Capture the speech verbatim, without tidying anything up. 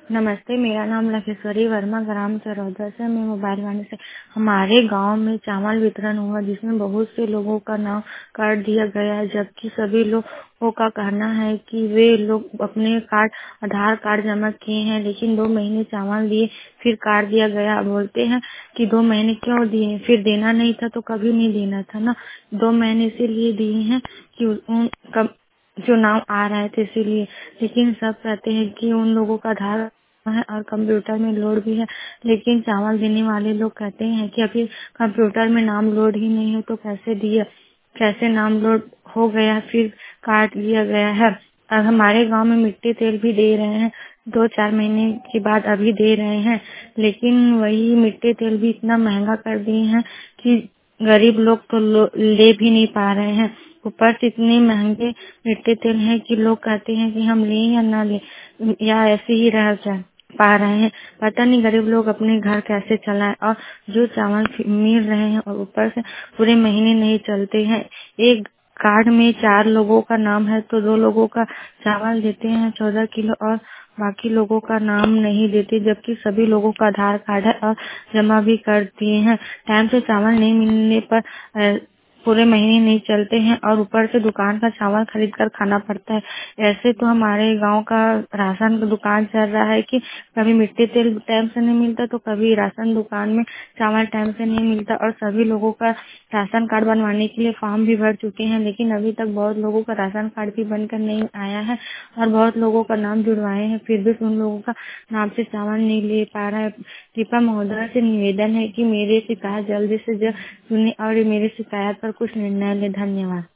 नमस्ते, मेरा नाम लखेश्वरी वर्मा ग्राम चरौदा से मैं मोबाइल वाणी से। हमारे गांव में चावल वितरण हुआ जिसमें बहुत से लोगों का नाम काट दिया गया है, जबकि सभी लोगों का कहना है कि वे लोग अपने कार्ड आधार कार्ड जमा किए हैं, लेकिन दो महीने चावल दिए फिर काट दिया गया। बोलते हैं कि दो महीने क्यों दिए, फिर देना नहीं था तो कभी नहीं देना था ना। दो महीने इसीलिए दिए हैं कि उन कब चुनाव आ रहे थे इसीलिए, लेकिन सब कहते हैं कि उन लोगों का आधार है और कंप्यूटर में लोड भी है, लेकिन चावल देने वाले लोग कहते हैं कि अभी कंप्यूटर में नाम लोड ही नहीं है तो कैसे दिया, कैसे नाम लोड हो गया फिर काट दिया गया है। अब हमारे गांव में मिट्टी तेल भी दे रहे हैं, दो चार महीने के बाद अभी दे रहे हैं, लेकिन वही मिट्टी तेल भी इतना महंगा कर दिए हैं कि गरीब लोग तो लो, ले भी नहीं पा रहे हैं। ऊपर से इतने महंगे मिट्टी तेल है कि लोग कहते हैं कि हम लें या ना लें या ऐसे ही रह जाए पा रहे हैं। पता नहीं गरीब लोग अपने घर कैसे चलाएं, और जो चावल मिल रहे हैं और ऊपर से पूरे महीने नहीं चलते हैं। एक कार्ड में चार लोगों का नाम है तो दो लोगों का चावल देते हैं चौदह किलो और बाकी लोगों का नाम नहीं देते, जबकि सभी लोगों का आधार कार्ड है और जमा भी कर दिए हैं। टाइम से चावल नहीं मिलने पर अ, पूरे महीने नहीं चलते हैं और ऊपर से दुकान का चावल खरीद कर खाना पड़ता है। ऐसे तो हमारे गांव का राशन का दुकान चल रहा है कि कभी मिट्टी तेल टाइम से नहीं मिलता तो कभी राशन दुकान में चावल टाइम से नहीं मिलता, और सभी लोगों का राशन कार्ड बनवाने के लिए फॉर्म भी भर चुके हैं, लेकिन अभी तक बहुत लोगों का राशन कार्ड भी बनकर नहीं आया है और बहुत लोगों का नाम जुड़वाए हैं, फिर भी उन लोगों का नाम से चावल नहीं ले पा रहा है। कृपया महोदय से निवेदन है कि मेरी शिकायत जल्दी से जल्द सुने और मेरी शिकायत पर कुछ निर्णय ले। धन्यवाद।